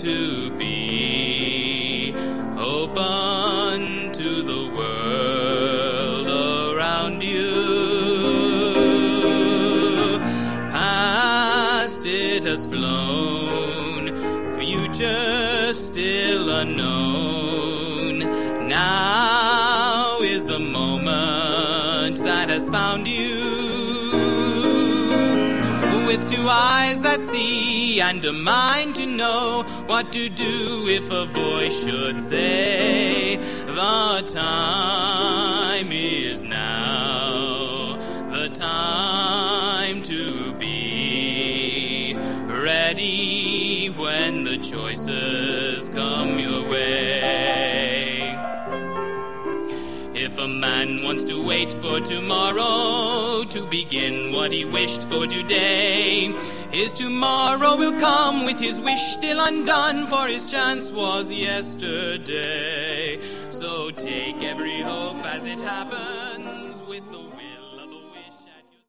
to be. Open to the world around you. Past it has flown, future still unknown. Now is the moment that has found you. With two eyes that see and a mind to know what to do if a voice should say, the time is now, the time to be ready when the choices come your way. If a man wants to wait for tomorrow to begin what he wished for today, his tomorrow will come with his wish still undone, for his chance was yesterday.